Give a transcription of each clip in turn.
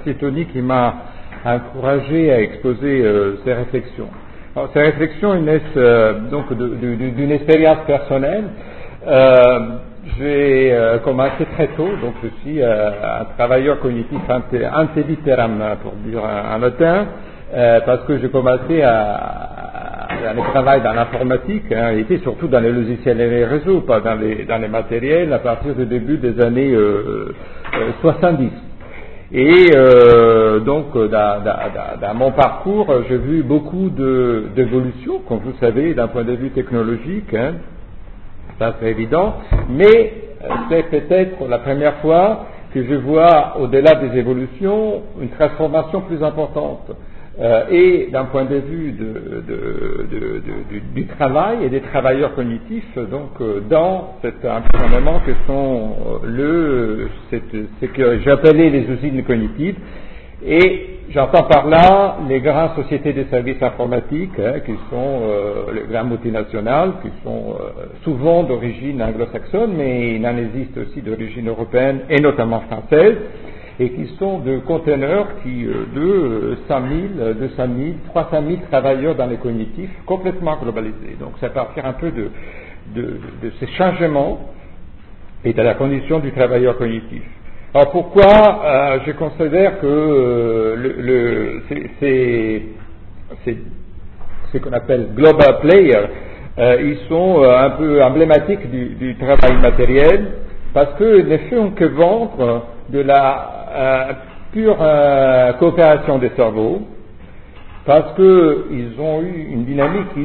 c'est Tony qui m'a encouragé à exposer ces réflexions. Alors, ces réflexions naissent donc d'une expérience personnelle. J'ai commencé très tôt, donc je suis un travailleur cognitif ante litteram, pour dire en latin, parce que j'ai commencé à le travail dans l'informatique, et était surtout dans les logiciels et les réseaux, pas dans les matériels, à partir du début des années 70. Et donc dans mon parcours, j'ai vu beaucoup d'évolutions, comme vous savez, d'un point de vue technologique, ça c'est évident, mais c'est peut-être la première fois que je vois, au-delà des évolutions, une transformation plus importante. Et d'un point de vue du travail et des travailleurs cognitifs, donc dans cet environnement que sont ce que j'appelais les usines cognitives, et j'entends par là les grandes sociétés de services informatiques, qui sont les grandes multinationales, qui sont souvent d'origine anglo-saxonne, mais il en existe aussi d'origine européenne et notamment française, et qui sont de conteneurs de 100 000, 200 000, 300 000 travailleurs dans les cognitifs, complètement globalisés. Donc c'est à partir un peu de ces changements et de la condition du travailleur cognitif. Alors pourquoi je considère que c'est ce qu'on appelle global players, ils sont un peu emblématiques du travail matériel, parce qu'ils ne font que vendre de la pure coopération des cerveaux, parce qu'ils ont eu une dynamique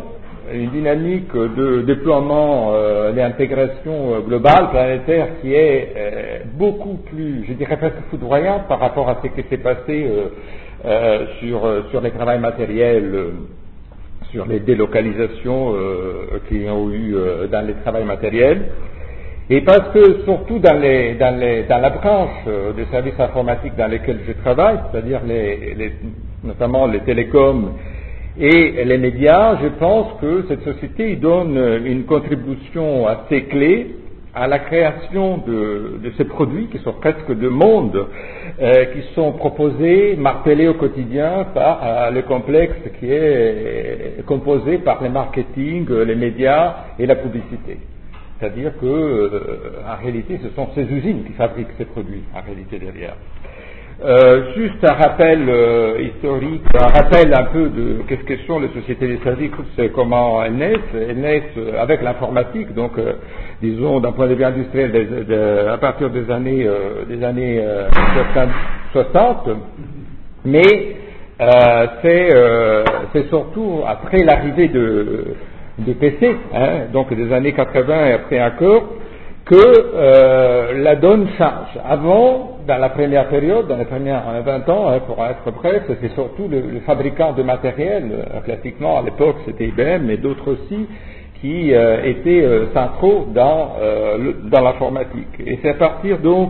de déploiement d'intégration globale, planétaire, qui est beaucoup plus, je dirais presque foudroyante par rapport à ce qui s'est passé sur les travails matériels, sur les délocalisations qu'il y a eu dans les travails matériels. Et parce que surtout dans la branche des services informatiques dans lesquels je travaille, c'est-à-dire notamment les télécoms et les médias, je pense que cette société donne une contribution assez clé à la création de ces produits qui sont presque de mondes, qui sont proposés, martelés au quotidien par le complexe qui est composé par le marketing, les médias et la publicité. C'est-à-dire que, en réalité, ce sont ces usines qui fabriquent ces produits, en réalité, derrière. Juste un rappel historique, un rappel un peu de qu'est-ce que sont les sociétés des services, c'est comment elles naissent. Elles naissent avec l'informatique, donc disons d'un point de vue industriel à partir des années 60, mais c'est surtout après l'arrivée de PC, donc des années 80 et après encore, que la donne change. Avant, dans la première période, dans les premiers 20 ans, pour être bref, c'était surtout le fabricant de matériel. Classiquement, à l'époque, c'était IBM, mais d'autres aussi, qui étaient centraux dans l'informatique. Et c'est à partir donc,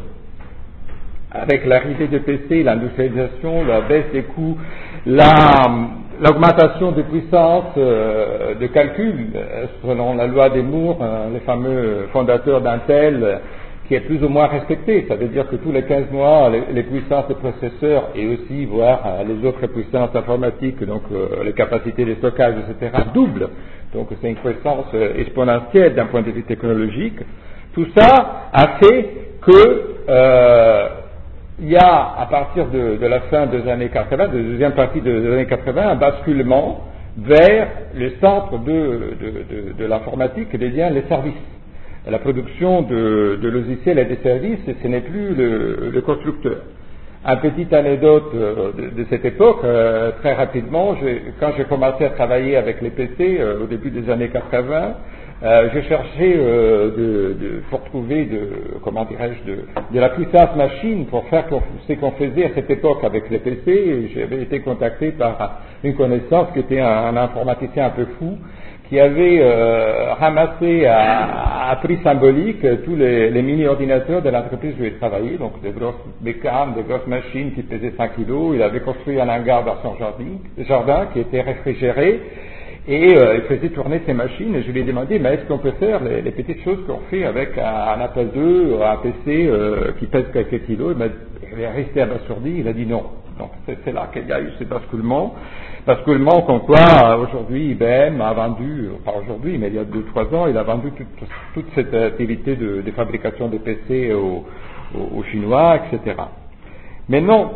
avec l'arrivée de PC, l'industrialisation, la baisse des coûts, l'augmentation des puissances de calcul, selon la loi des Moore, les fameux fondateurs d'Intel, qui est plus ou moins respectée. Ça veut dire que tous les 15 mois, les puissances des processeurs et aussi, voire les autres puissances informatiques, donc les capacités de stockage, etc., doublent. Donc c'est une croissance exponentielle d'un point de vue technologique. Tout ça a fait que il y a, à partir de la fin des années 80, de la deuxième partie des années 80, un basculement vers le centre de l'informatique qui devient les services. La production de logiciels et de services, ce n'est plus le constructeur. Une petite anecdote de cette époque, très rapidement, quand j'ai commencé à travailler avec les PC au début des années 80, j'ai cherché pour trouver de la puissance machine pour faire ce qu'on faisait à cette époque avec les PC, et j'avais été contacté par une connaissance qui était un informaticien un peu fou, qui avait ramassé à prix symbolique tous les mini-ordinateurs de l'entreprise où il travaillait, donc des grosses bécanes, des grosses machines qui pesaient 5 kilos. Il avait construit un hangar dans son jardin qui était réfrigéré, Et il faisait tourner ses machines et je lui ai demandé, mais est-ce qu'on peut faire les petites choses qu'on fait avec un Apple II, un PC qui pèse quelques kilos? Il est resté abasourdi, il a dit non. Donc c'est là qu'il y a eu ce basculement comme quoi aujourd'hui IBM a vendu, pas aujourd'hui, mais il y a 2-3 ans, il a vendu toute cette activité de fabrication de PC aux Chinois, etc. Mais non,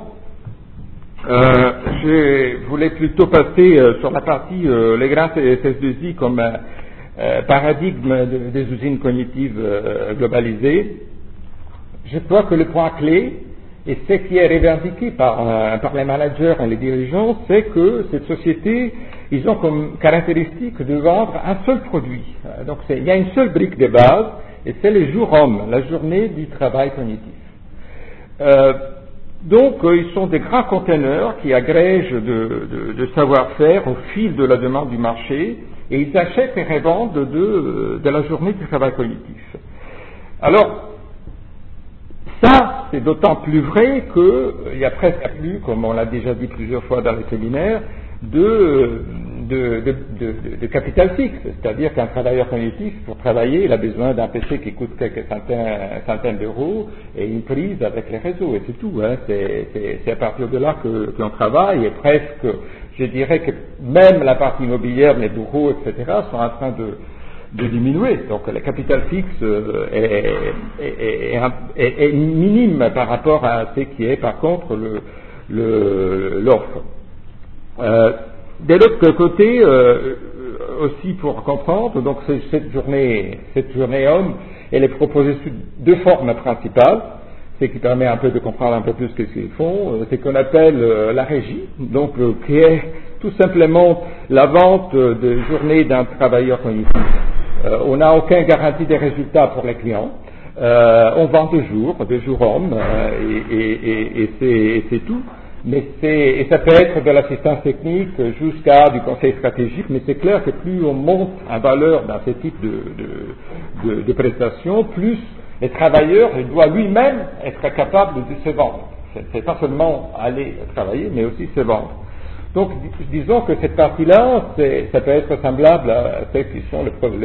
je voulais plutôt passer sur la partie les grands SS2I comme paradigme des usines cognitives globalisées. Je crois que le point clé, et ce qui est revendiqué par les managers et les dirigeants, c'est que cette société, ils ont comme caractéristique de vendre un seul produit. Donc il y a une seule brique de base, et c'est le jour homme, la journée du travail cognitif. Donc, ils sont des grands conteneurs qui agrègent de savoir-faire au fil de la demande du marché, et ils achètent et revendent de la journée du travail cognitif. Alors, ça, c'est d'autant plus vrai qu'il n'y a presque plus, comme on l'a déjà dit plusieurs fois dans les séminaires, de capital fixe. C'est-à-dire qu'un travailleur cognitif, pour travailler, il a besoin d'un PC qui coûte quelques centaines d'euros et une prise avec les réseaux, et c'est tout. Hein. C'est à partir de là qu'on travaille, et presque, je dirais que même la partie immobilière, les bureaux, etc., sont en train de diminuer. Donc le capital fixe est minime par rapport à ce qui est par contre l'offre. De l'autre côté, aussi pour comprendre, donc cette journée homme, elle est proposée sous deux formes principales, ce qui permet un peu de comprendre un peu plus ce qu'ils font, c'est qu'on appelle la régie, donc qui est tout simplement la vente de journée d'un travailleur cognitif. On n'a aucune garantie des résultats pour les clients. On vend des jours hommes, et c'est tout. Et ça peut être de l'assistance technique jusqu'à du conseil stratégique, mais c'est clair que plus on monte en valeur dans ce type de prestations, plus le travailleur doit lui-même être capable de se vendre. C'est pas seulement aller travailler, mais aussi se vendre. Donc, disons que cette partie-là, ça peut être semblable à celles qui sont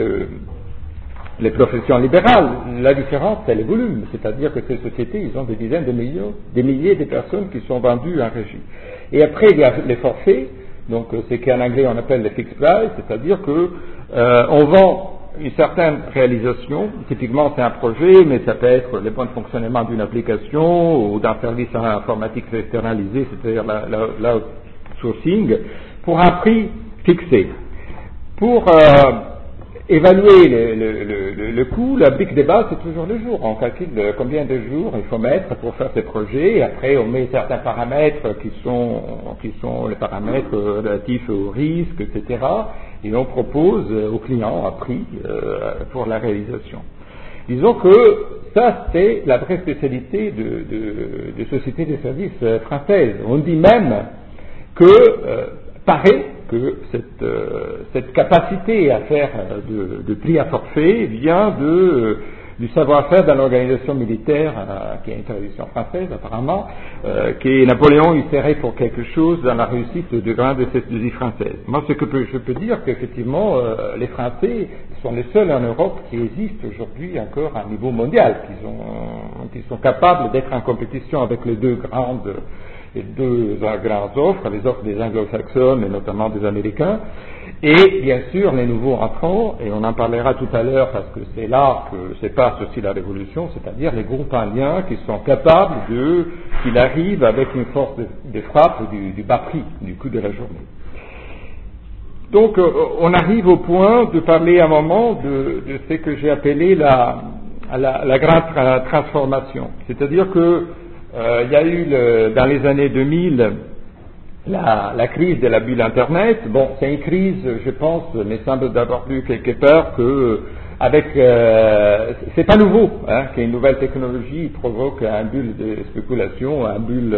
les professions libérales. La différence, c'est le volume. C'est-à-dire que ces sociétés, ils ont des dizaines de millions, des milliers de personnes qui sont vendues en régie. Et après, il y a les forfaits, donc ce qu'en anglais on appelle les fixed price, c'est-à-dire que on vend une certaine réalisation. Typiquement, c'est un projet, mais ça peut être le bon fonctionnement d'une application ou d'un service informatique externalisé, c'est-à-dire l'outsourcing, pour un prix fixé. Pour évaluer le coût, la brique de base, c'est toujours le jour. On calcule combien de jours il faut mettre pour faire ces projets, et après on met certains paramètres qui sont les paramètres relatifs au risque, etc. Et on propose au client un prix pour la réalisation. Disons que ça, c'est la vraie spécialité de sociétés de services françaises. On dit même que paraît que cette capacité à faire de prix à forfait vient du savoir-faire dans l'organisation militaire, qui est une tradition française apparemment, qui Napoléon il serait pour quelque chose dans la réussite de grandes SS2I françaises. Moi, je peux dire qu'effectivement, les Français sont les seuls en Europe qui existent aujourd'hui encore à un niveau mondial, qui sont capables d'être en compétition avec les deux grandes offres, les offres des anglo-saxons et notamment des américains, et bien sûr les nouveaux entrants, et on en parlera tout à l'heure parce que c'est là que se passe aussi la révolution, c'est-à-dire les groupes indiens qui sont capables qu'ils arrivent avec une force de frappe du bas prix, du coût de la journée. Donc on arrive au point de parler un moment de ce que j'ai appelé la grande transformation, c'est-à-dire que il y a eu dans les années 2000 la crise de la bulle Internet. Bon, c'est une crise, je pense, mais semble d'avoir lu quelque part que c'est pas nouveau, hein, qu'une nouvelle technologie provoque un bulle de spéculation, un bulle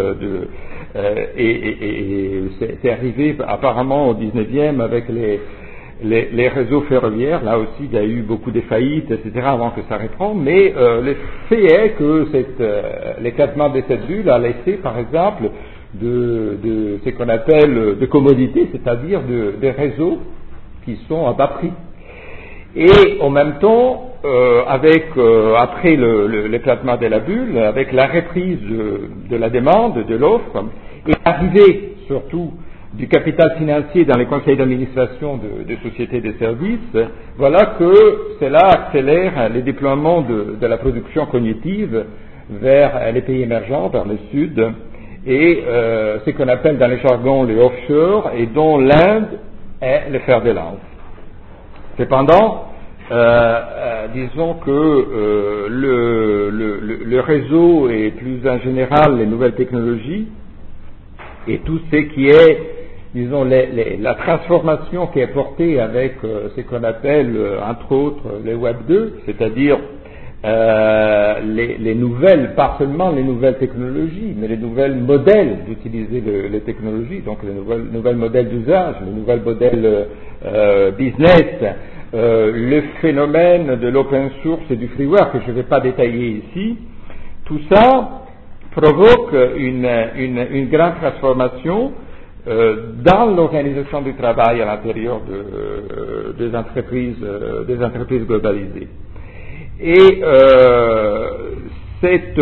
et c'est arrivé apparemment au 19e avec les réseaux ferroviaires. Là aussi, il y a eu beaucoup de faillites, etc., avant que ça reprenne, mais le fait est que l'éclatement de cette bulle a laissé, par exemple, de ce qu'on appelle de commodités, c'est-à-dire des réseaux qui sont à bas prix. Et en même temps, après l'éclatement de la bulle, avec la reprise de la demande, de l'offre, et l'arrivée surtout du capital financier dans les conseils d'administration de sociétés de services, voilà que cela accélère le déploiement de la production cognitive vers les pays émergents, vers le sud, et ce qu'on appelle dans les jargons les offshore, et dont l'Inde est le fer de lance. Cependant, disons que le réseau et plus en général les nouvelles technologies et tout ce qui est, disons, la transformation qui est portée avec ce qu'on appelle, entre autres, les Web 2, c'est-à-dire les nouvelles, pas seulement les nouvelles technologies, mais les nouvelles modèles d'utiliser les technologies, donc les nouvelles modèles d'usage, les nouvelles modèles business, le phénomène de l'open source et du freeware que je ne vais pas détailler ici, tout ça provoque une grande transformation dans l'organisation du travail à l'intérieur des entreprises globalisées. Et cette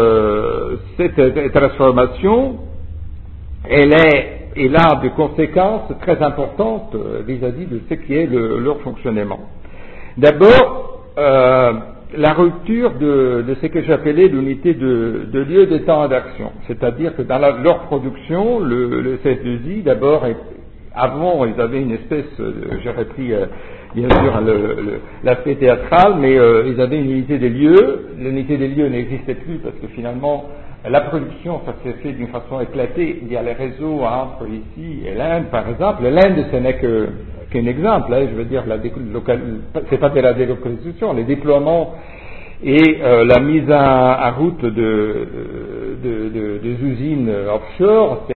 transformation, elle a des conséquences très importantes vis-à-vis de ce qui est leur fonctionnement. D'abord, la rupture de ce que j'appelais l'unité de lieu, de temps et d'action. C'est-à-dire que dans leur production, le CS2I, d'abord, avant, ils avaient une espèce, j'ai repris bien sûr l'aspect théâtral, mais ils avaient une unité des lieux. L'unité des lieux n'existait plus parce que finalement, la production, ça s'est fait d'une façon éclatée. Il y a les réseaux entre ici et l'Inde, par exemple. L'Inde, ce n'est qu'un exemple. Je veux dire, c'est pas de la délocalisation, les déploiements et la mise en route des usines offshore.